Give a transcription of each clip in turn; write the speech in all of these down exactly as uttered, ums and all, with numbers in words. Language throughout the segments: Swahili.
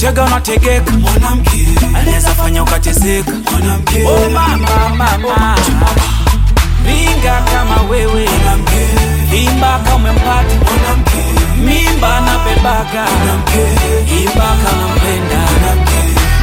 akikutega unategeka. Mwanamke anaweza fanya ukateseka. Mwanamke oh mama mama, ringa kama wewe. Mwanamke imba kama umempata. Mwanamke mimba na bebaga. Mwanamke imba kama mpenda. Mwanamke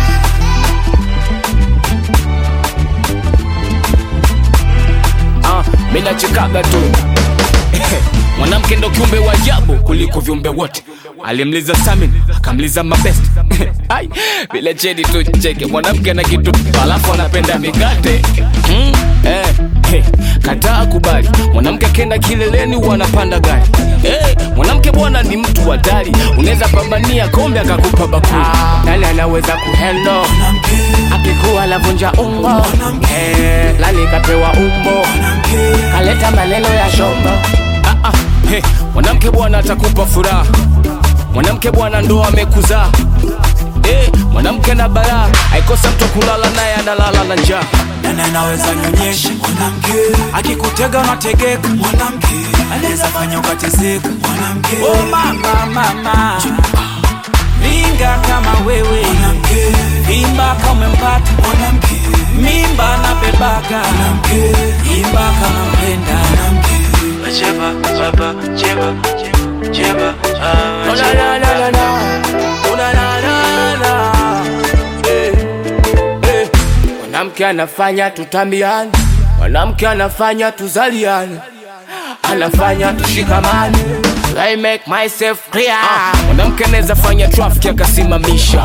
ah mina chikaga tu. Mwanamke ndo kiumbe wa ajabu kuliko viumbe wote. Alimliza Samin, akamliza mabest. Ai, bila chedi tu cheke. Mwanamke na kitu alafu anapenda mikate. Mm, eh, hey, kataa kubali. Mwanamke kenda kileleni wanapanda gari. Eh, mwanamke bwana ni mtu wa dari. Unaweza pambania kombe akakupa bakuli. Nani anaweza kuhandle? Akikuwa lavunja umbo. Eh, lali kapewa umbo. Kaleta maneno ya shombo. Ah ah, hey, mwanamke bwana atakupa furaha. Mwanamke bwana ndo amekuzaa. Eh, mwanamke na balaa. Haikosa mtu kulala naye analala na njaa. Nani anaweza nyonyesha? Mwanamke akikutega unategeka. Mwanamke anaweza fanya ukateseka. Mwanamke oh mama mama, ringa kama wewe. Mwanamke imba kama umempata. Mwanamke mimba na bebaga. Mwanamke imba kama mpenda. Mwanamke cheba cheba cheba cheba oh la la la la la oh la la la la. Eh eh, mwanamke anafanya tutambiane. Mwanamke anafanya tuzaliane. Anafanya tushikamane. I make myself clear. Ah, mwanamke anaweza fanya traffic akasimamisha.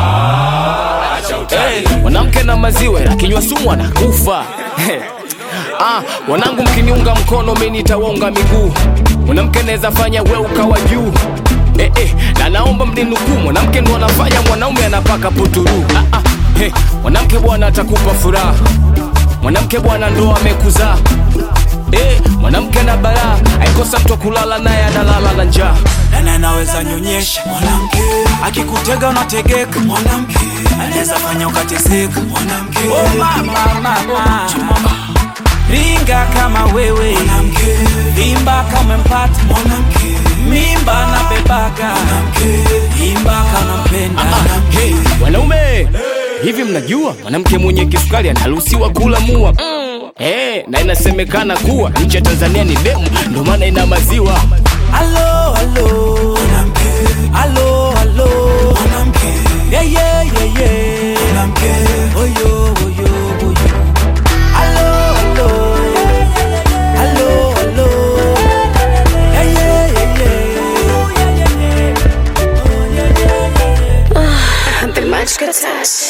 Hey, mwanamke na maziwa akinywa sumu anakufa. Ah, wanangu mkiniunga mkono mimi nitawaunga miguu. Mwanamke anaweza fanya wewe ukawa juu. Eh eh, na naomba mninukuu. Mwanamke ndo anafanya mwanaume anapaka puturu. Ah ah, hey, mwanamke bwana atakupa furaha. Mwanamke bwana ndo amekuzaa. Eh, mwanamke na balaa. Haikosa mtu kulala naye analala na njaa. Nani anaweza nyonyesha? Mwanamke akikutega unategeka. Mwanamke anaweza fanya ukateseka. Mwanamke oh mama mama, ringa kama wewe. Mwanamke imba kama umempata. Mwanamke mimba na bebaga. Mwanamke imba kama mpenda. Mwanamke hey, wanaume hivi mnajua mwanamke mwenye kisukari anaruhusiwa kula mua. Mm. Eh, na inasemekana kuwa nchi ya Tanzania ni demu ndo maana ina maziwa. Allo allo mwanamke, allo allo mwanamke, yeah yeah yeah yeah mwanamke, oyo oyo oyo. Allo allo allo allo, yeah yeah yeah yeah, oh yeah yeah yeah. بالماتش كتاش